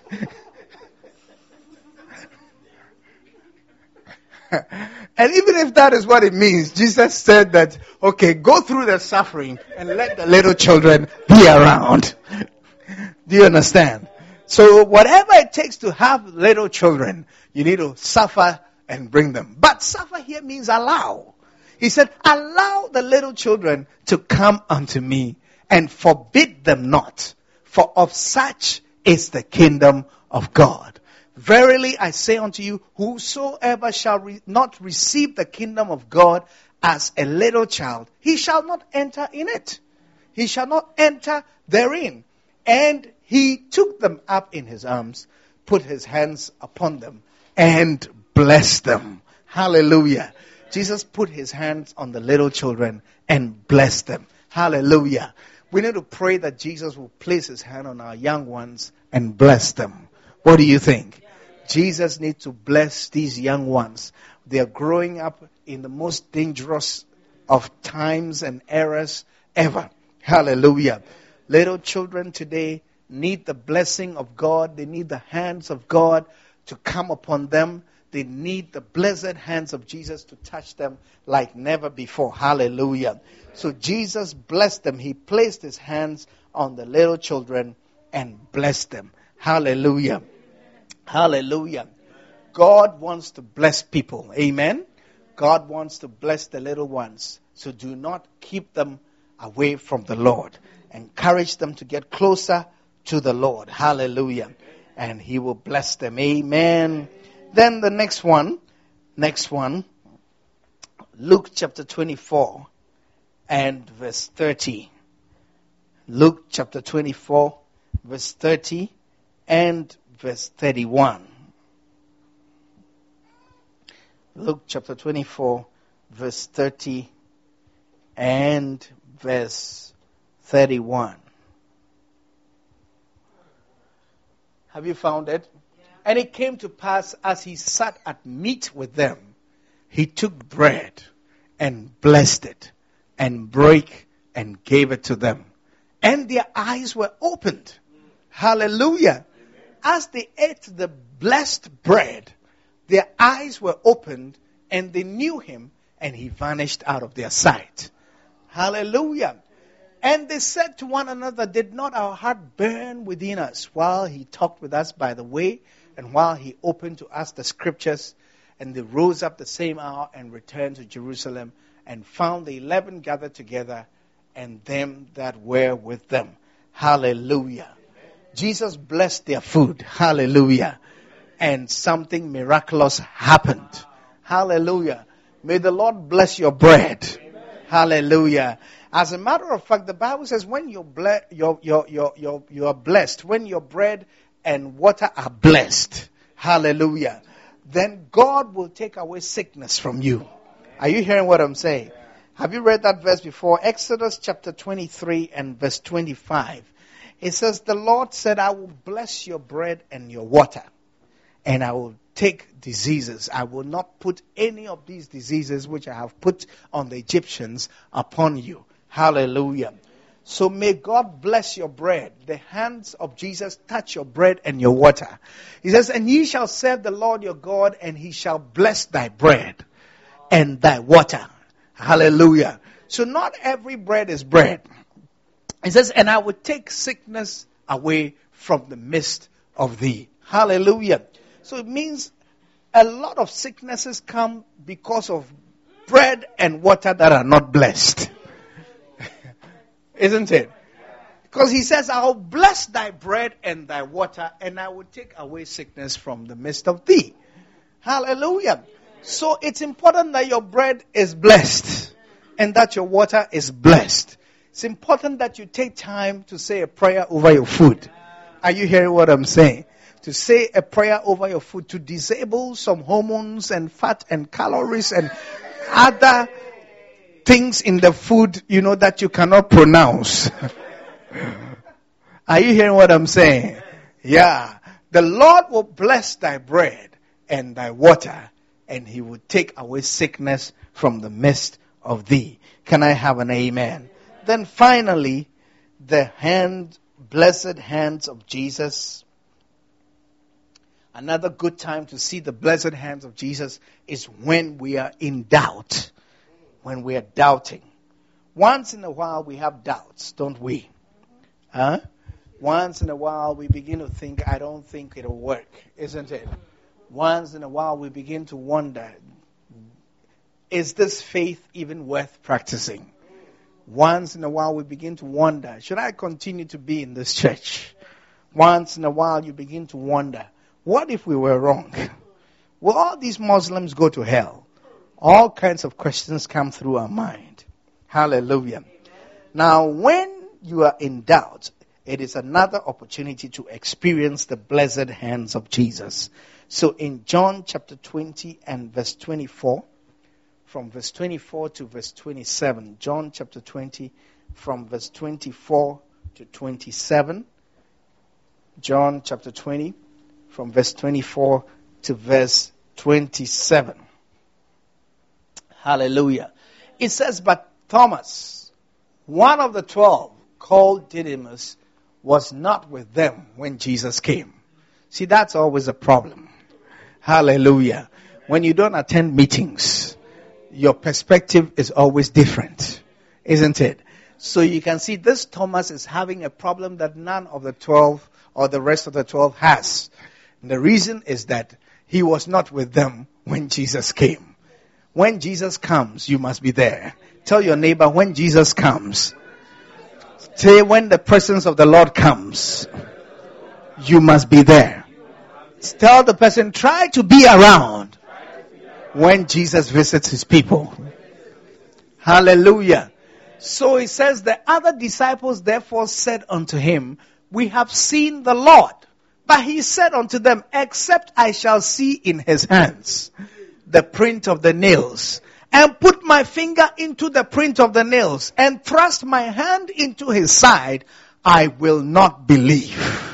And even if that is what it means, Jesus said that, okay, go through the suffering and let the little children be around. Do you understand? So whatever it takes to have little children, you need to suffer and bring them. But suffer here means allow. He said, allow the little children to come unto me and forbid them not, for of such is the kingdom of God. Verily I say unto you, whosoever shall not receive the kingdom of God as a little child, he shall not enter in it. He shall not enter therein. And he took them up in his arms, put his hands upon them, and blessed them. Hallelujah. Jesus put his hands on the little children and blessed them. Hallelujah. We need to pray that Jesus will place his hand on our young ones and bless them. What do you think? Jesus needs to bless these young ones. They are growing up in the most dangerous of times and eras ever. Hallelujah. Little children today need the blessing of God. They need the hands of God to come upon them. They need the blessed hands of Jesus to touch them like never before. Hallelujah. So Jesus blessed them. He placed his hands on the little children and blessed them. Hallelujah. Hallelujah. God wants to bless people. Amen. God wants to bless the little ones. So do not keep them away from the Lord. Encourage them to get closer to the Lord. Hallelujah. And he will bless them. Amen. Then the next one. Luke chapter 24 and verse 30. Luke chapter 24 verse 30 and verse 31. Luke chapter 24 verse 30 and verse 31. Have you found it? Yeah. And it came to pass as he sat at meat with them, he took bread and blessed it and brake and gave it to them. And their eyes were opened. Hallelujah. As they ate the blessed bread, their eyes were opened and they knew him and he vanished out of their sight. Hallelujah. And they said to one another, did not our heart burn within us while he talked with us by the way and while he opened to us the scriptures? And they rose up the same hour and returned to Jerusalem and found the 11 gathered together and them that were with them. Hallelujah. Jesus blessed their food. Hallelujah. And something miraculous happened. Hallelujah. May the Lord bless your bread. Amen. Hallelujah. As a matter of fact, the Bible says when you are blessed, when your bread and water are blessed, hallelujah, then God will take away sickness from you. Are you hearing what I'm saying? Have you read that verse before? Exodus chapter 23 and verse 25. It says, the Lord said, I will bless your bread and your water, and I will take diseases. I will not put any of these diseases which I have put on the Egyptians upon you. Hallelujah. So may God bless your bread. The hands of Jesus touch your bread and your water. He says, and ye shall serve the Lord your God, and he shall bless thy bread and thy water. Hallelujah. So not every bread is bread. It says, and I will take sickness away from the midst of thee. Hallelujah. So it means a lot of sicknesses come because of bread and water that are not blessed. Isn't it? Because he says, I will bless thy bread and thy water, and I will take away sickness from the midst of thee. Hallelujah. So it's important that your bread is blessed and that your water is blessed. It's important that you take time to say a prayer over your food. Are you hearing what I'm saying? To say a prayer over your food, to disable some hormones and fat and calories and other things in the food, that you cannot pronounce. Are you hearing what I'm saying? Yeah. The Lord will bless thy bread and thy water, and he will take away sickness from the midst of thee. Can I have an amen? Then finally, the blessed hands of Jesus. Another good time to see the blessed hands of Jesus is when we are in doubt. When we are doubting. Once in a while we have doubts, don't we? Once in a while we begin to think, I don't think it'll work, isn't it? Once in a while we begin to wonder, is this faith even worth practicing? Once in a while we begin to wonder, should I continue to be in this church? Once in a while you begin to wonder, what if we were wrong? Will all these Muslims go to hell? All kinds of questions come through our mind. Hallelujah. Now, when you are in doubt, it is another opportunity to experience the blessed hands of Jesus. So in John chapter 20 and verse 24, from verse 24 to verse 27, John chapter 20 from verse 24 to 27, John chapter 20 from verse 24 to verse 27. Hallelujah. It says, but Thomas, one of the 12, called Didymus, was not with them when Jesus came. See, that's always a problem. Hallelujah. When you don't attend meetings, your perspective is always different, isn't it? So you can see this Thomas is having a problem that none of the 12 or the rest of the 12 has. And the reason is that he was not with them when Jesus came. When Jesus comes, you must be there. Tell your neighbor, when Jesus comes. Say, when the presence of the Lord comes, you must be there. Tell the person, try to be around when Jesus visits his people. Hallelujah. So he says, the other disciples therefore said unto him, we have seen the Lord. But he said unto them, except I shall see in his hands the print of the nails, and put my finger into the print of the nails, and thrust my hand into his side, I will not believe.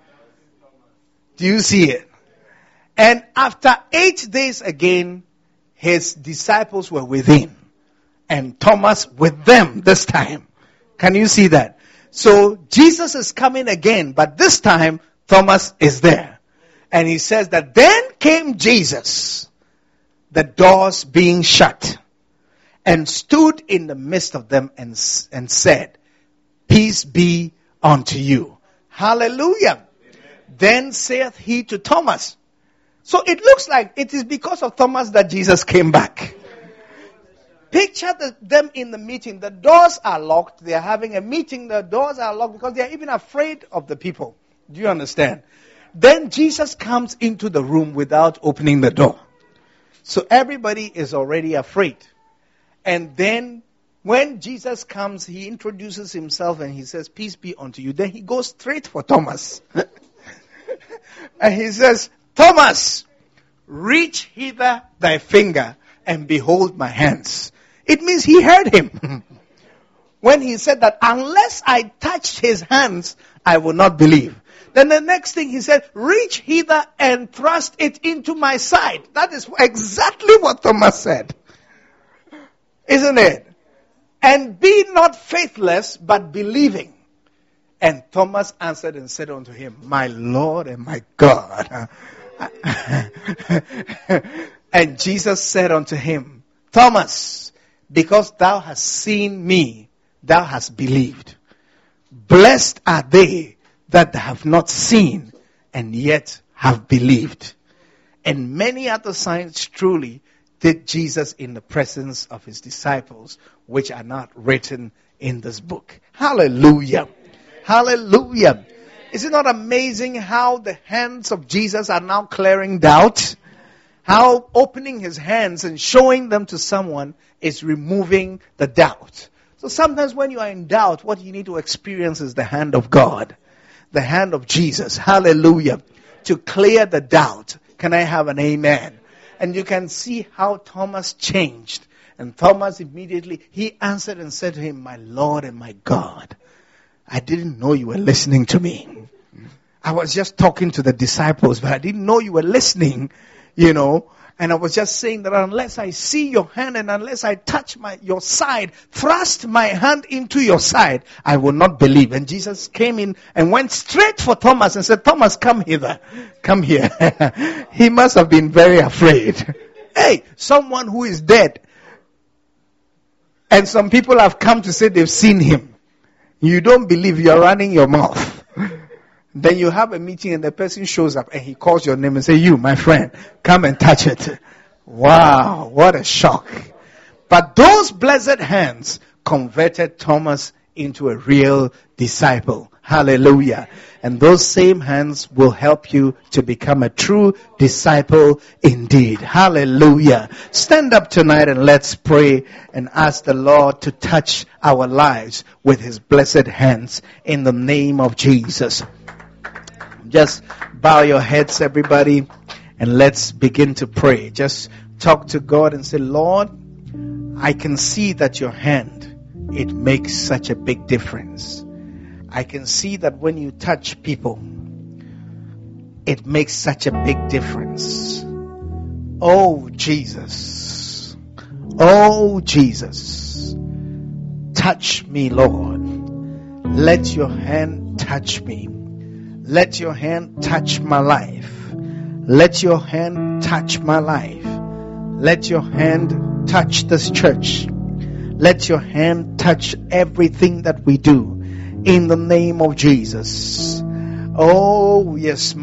Do you see it? And after 8 days again, his disciples were within, and Thomas with them this time. Can you see that? So Jesus is coming again, but this time Thomas is there. And he says that then came Jesus, the doors being shut, and stood in the midst of them and said, peace be unto you. Hallelujah. Amen. Then saith he to Thomas. So it looks like it is because of Thomas that Jesus came back. Picture them in the meeting. The doors are locked. They are having a meeting. The doors are locked because they are even afraid of the people. Do you understand? Then Jesus comes into the room without opening the door. So everybody is already afraid. And then when Jesus comes, he introduces himself and he says, peace be unto you. Then he goes straight for Thomas. And he says, Thomas, reach hither thy finger and behold my hands. It means he heard him. When he said that, unless I touch his hands, I will not believe. Then the next thing he said, reach hither and thrust it into my side. That is exactly what Thomas said. Isn't it? And be not faithless, but believing. And Thomas answered and said unto him, my Lord and my God. And Jesus said unto him, Thomas, because thou hast seen me, thou hast believed. Blessed are they that have not seen and yet have believed. And many other signs truly did Jesus in the presence of his disciples, which are not written in this book. Hallelujah. Hallelujah. Is it not amazing how the hands of Jesus are now clearing doubt? How opening his hands and showing them to someone is removing the doubt. So sometimes when you are in doubt, what you need to experience is the hand of God. The hand of Jesus. Hallelujah. To clear the doubt. Can I have an amen? And you can see how Thomas changed. And Thomas immediately, he answered and said to him, my Lord and my God. I didn't know you were listening to me. I was just talking to the disciples, but I didn't know you were listening, And I was just saying that unless I see your hand and unless I touch your side, thrust my hand into your side, I will not believe. And Jesus came in and went straight for Thomas and said, Thomas, come hither. Come here. He must have been very afraid. Hey, someone who is dead. And some people have come to say they've seen him. You don't believe, you're running your mouth. Then you have a meeting and the person shows up and he calls your name and says, you, my friend, come and touch it. Wow, what a shock. But those blessed hands converted Thomas into a real disciple. Hallelujah. And those same hands will help you to become a true disciple indeed. Hallelujah. Stand up tonight and let's pray and ask the Lord to touch our lives with his blessed hands in the name of Jesus. Just bow your heads, everybody, and let's begin to pray. Just talk to God and say, Lord, I can see that your hand, it makes such a big difference. I can see that when you touch people, it makes such a big difference. Oh, Jesus. Oh, Jesus. Touch me, Lord. Let your hand touch me. Let your hand touch my life. Let your hand touch my life. Let your hand touch this church. Let your hand touch everything that we do in the name of Jesus. Oh, yes.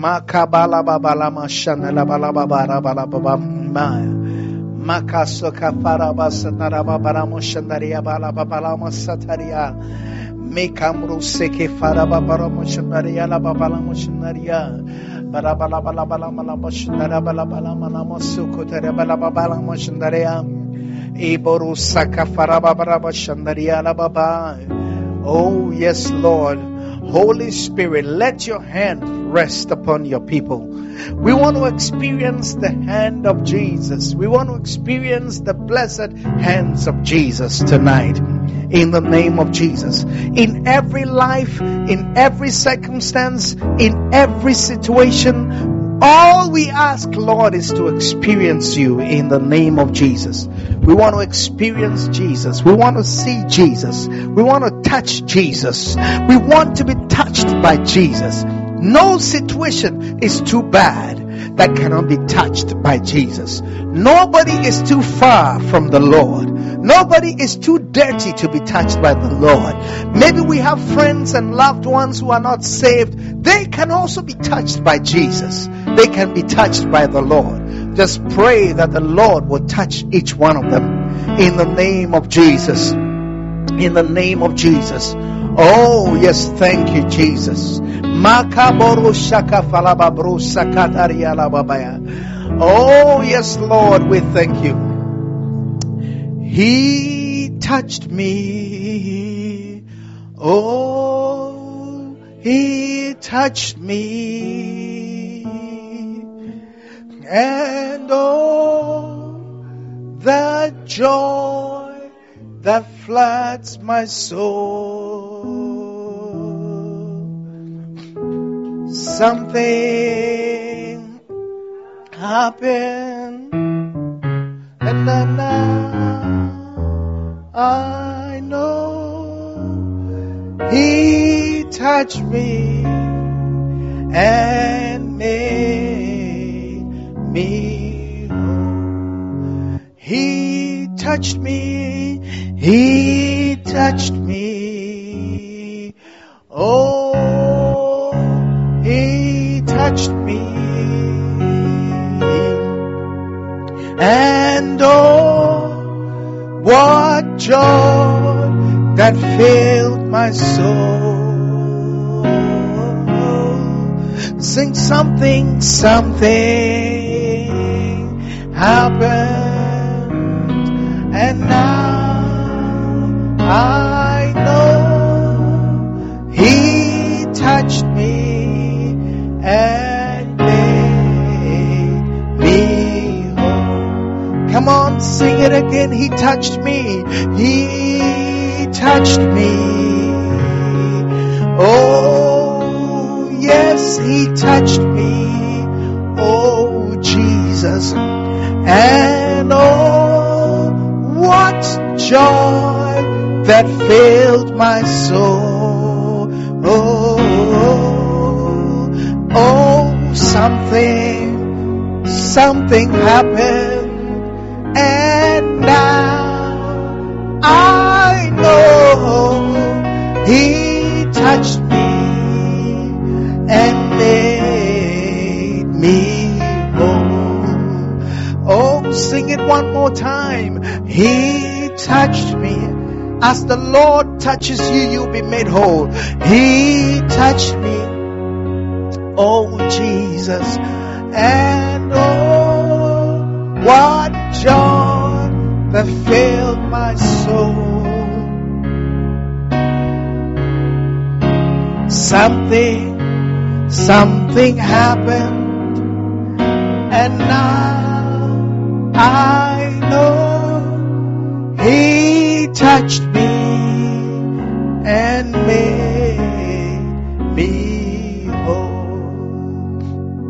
Mekamro seke faraba bara moshanaria la babala moshanaria bara bala bala bala mala moshanara bala bala mala mosuko tere bala babala moshanaria eboru saka faraba bara moshanaria la baba. Oh yes, Lord. Holy Spirit, let your hand rest upon your people. We want to experience the hand of Jesus. We want to experience the blessed hands of Jesus tonight. In the name of Jesus. In every life, in every circumstance, in every situation, all we ask, Lord, is to experience you in the name of Jesus. We want to experience Jesus. We want to see Jesus. We want to touch Jesus. We want to be touched by Jesus. No situation is too bad that cannot be touched by Jesus. Nobody is too far from the Lord. Nobody is too dirty to be touched by the Lord. Maybe we have friends and loved ones who are not saved. They can also be touched by Jesus. They can be touched by the Lord. Just pray that the Lord will touch each one of them in the name of Jesus. In the name of Jesus. Oh, yes, thank you, Jesus. Oh, yes, Lord, we thank you. He touched me. Oh, He touched me. And oh, the joy that floods my soul. Something happened, and now I know He touched me and made me whole. He touched me, He touched me. Oh, He touched me. And oh, what joy that filled my soul. Sing something, something happened, and now I know He touched me and made me whole. Come on, sing it again. He touched me. He touched me. Oh, yes, He touched me. Oh, Jesus. And oh, what joy that filled my soul. Oh, something happened, and now I know He touched me and made me whole. Oh, sing it one more time. He touched me. As the Lord touches you, you'll be made whole. He touched me. Oh, Jesus. And oh, what joy that filled my soul. Something happened, and now I know He touched me and made me whole.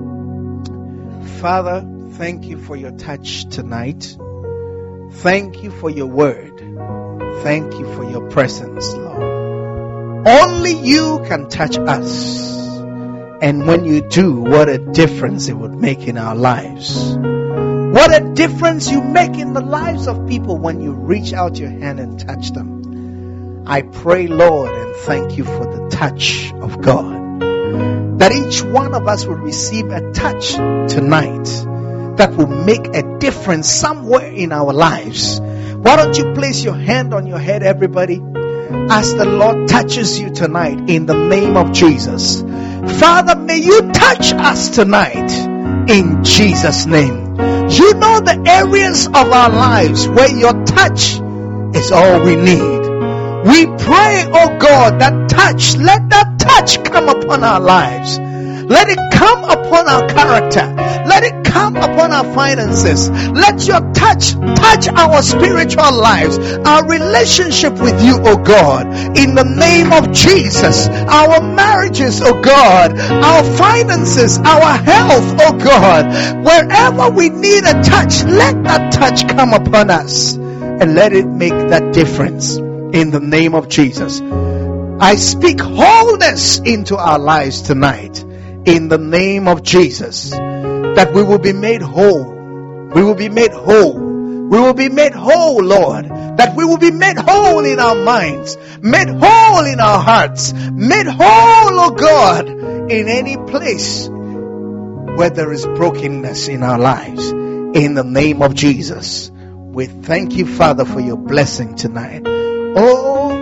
Father, thank you for your touch tonight. Thank you for your word. Thank you for your presence, Lord. Only you can touch us. And when you do, what a difference it would make in our lives. What a difference you make in the lives of people when you reach out your hand and touch them. I pray, Lord, and thank you for the touch of God. That each one of us will receive a touch tonight that will make a difference somewhere in our lives. Why don't you place your hand on your head, everybody, as the Lord touches you tonight in the name of Jesus. Father, may you touch us tonight in Jesus' name. You know the areas of our lives where your touch is all we need. We pray, oh God, that touch, let that touch come upon our lives. Let it come upon our character. Let it come upon our finances. Let your touch our spiritual lives, our relationship with you, oh God, in the name of Jesus. Our marriages, oh God, our finances, our health, oh God. Wherever we need a touch, let that touch come upon us and let it make that difference in the name of Jesus. I speak wholeness into our lives tonight. In the name of Jesus, that we will be made whole. We will be made whole. We will be made whole, Lord. That we will be made whole in our minds, made whole in our hearts, made whole, oh God, in any place where there is brokenness in our lives. In the name of Jesus, we thank you, Father, for your blessing tonight. Oh,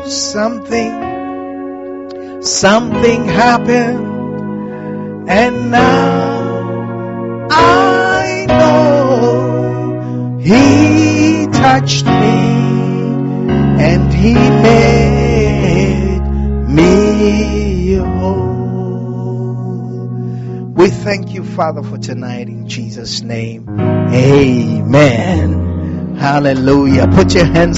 something happened. And now I know He touched me and He made me whole. We thank you, Father, for tonight in Jesus' name. Amen. Hallelujah. Put your hands